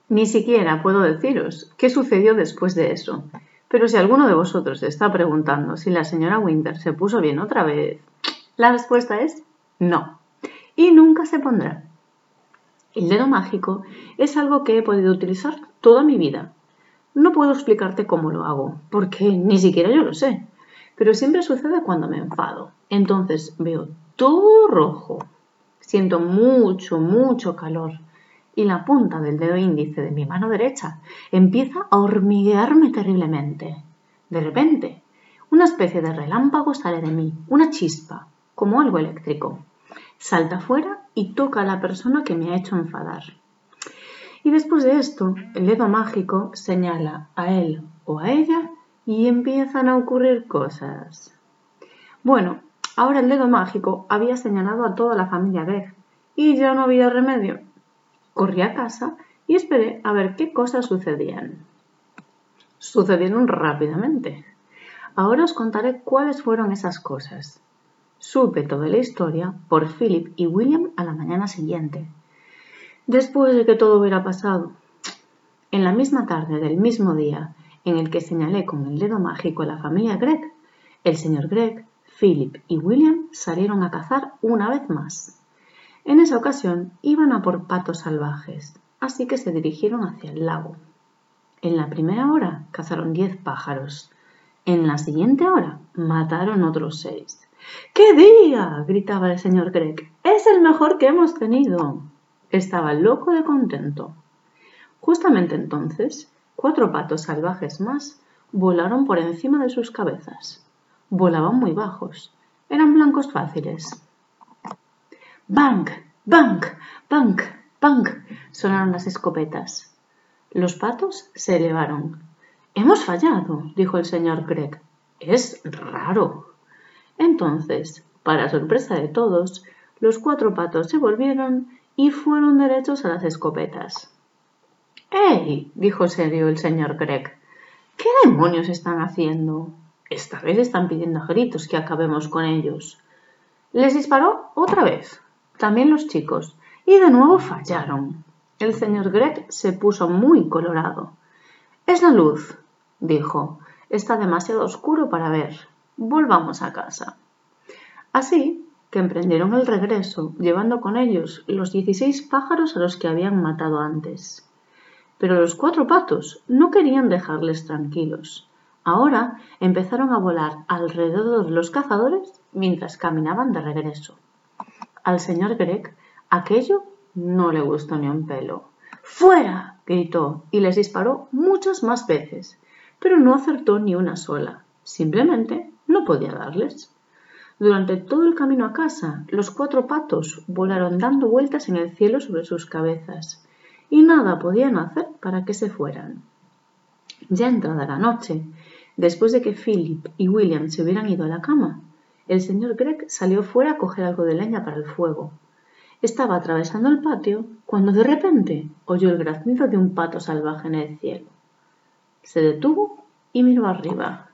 Ni siquiera puedo deciros qué sucedió después de eso, pero si alguno de vosotros se está preguntando si la señora Winter se puso bien otra vez, la respuesta es no, y nunca se pondrá. El dedo mágico es algo que he podido utilizar toda mi vida. No puedo explicarte cómo lo hago, porque ni siquiera yo lo sé, pero siempre sucede cuando me enfado. Entonces veo todo rojo, siento mucho calor y la punta del dedo índice de mi mano derecha empieza a hormiguearme terriblemente. De repente, una especie de relámpago sale de mí, una chispa, como algo eléctrico. Salta fuera y toca a la persona que me ha hecho enfadar. Y después de esto, el dedo mágico señala a él o a ella y empiezan a ocurrir cosas. Bueno, ahora el dedo mágico había señalado a toda la familia Greg y ya no había remedio. Corrí a casa y esperé a ver qué cosas sucedían. Sucedieron rápidamente. Ahora os contaré cuáles fueron esas cosas. Supe toda la historia por Philip y William a la mañana siguiente. Después de que todo hubiera pasado, en la misma tarde del mismo día en el que señalé con el dedo mágico a la familia Greg, el señor Greg, Philip y William salieron a cazar una vez más. En esa ocasión iban a por patos salvajes, así que se dirigieron hacia el lago. En la primera hora cazaron 10 pájaros. En la siguiente hora mataron otros 6. ¡Qué día!, gritaba el señor Greg. ¡Es el mejor que hemos tenido! Estaba loco de contento. Justamente entonces, 4 patos salvajes más volaron por encima de sus cabezas. Volaban muy bajos. Eran blancos fáciles. ¡Bang! ¡Bang! ¡Bang! ¡Bang! Sonaron las escopetas. Los patos se elevaron. «Hemos fallado», dijo el señor Greg. «Es raro». Entonces, para sorpresa de todos, los 4 patos se volvieron y fueron derechos a las escopetas. «¡Hey!», dijo serio el señor Greg. «¿Qué demonios están haciendo? Esta vez están pidiendo a gritos que acabemos con ellos». Les disparó otra vez, también los chicos, y de nuevo fallaron. El señor Greg se puso muy colorado. «Es la luz», dijo. «Está demasiado oscuro para ver. Volvamos a casa». Así que emprendieron el regreso, llevando con ellos los 16 pájaros a los que habían matado antes. Pero los 4 patos no querían dejarles tranquilos. Ahora empezaron a volar alrededor de los cazadores mientras caminaban de regreso. Al señor Greg aquello no le gustó ni un pelo. «¡Fuera!», gritó y les disparó muchas más veces, pero no acertó ni una sola. Simplemente no podía darles. Durante todo el camino a casa, los 4 patos volaron dando vueltas en el cielo sobre sus cabezas y nada podían hacer para que se fueran. Ya entrada la noche, después de que Philip y William se hubieran ido a la cama, el señor Greg salió fuera a coger algo de leña para el fuego. Estaba atravesando el patio cuando de repente oyó el graznido de un pato salvaje en el cielo. Se detuvo y miró arriba.